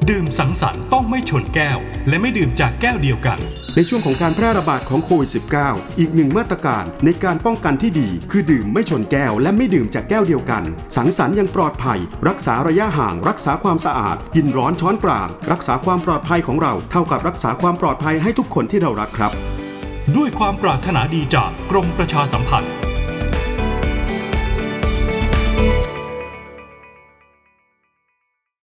ดื่มสังสรรค์ต้องไม่ชนแก้วและไม่ดื่มจากแก้วเดียวกันในช่วงของการแพร่ระบาดของโควิด -19 อีกหนึ่งมาตรการในการป้องกันที่ดีคือดื่มไม่ชนแก้วและไม่ดื่มจากแก้วเดียวกันสังสรรค์ยังปลอดภัยรักษาระยะห่างรักษาความสะอาดกินร้อนช้อนกลางรักษาความปลอดภัยของเราเท่ากับรักษาความปลอดภัยให้ทุกคนที่เรารักครับด้วยความปรารถนาดีจากกรมประชาสัมพันธ์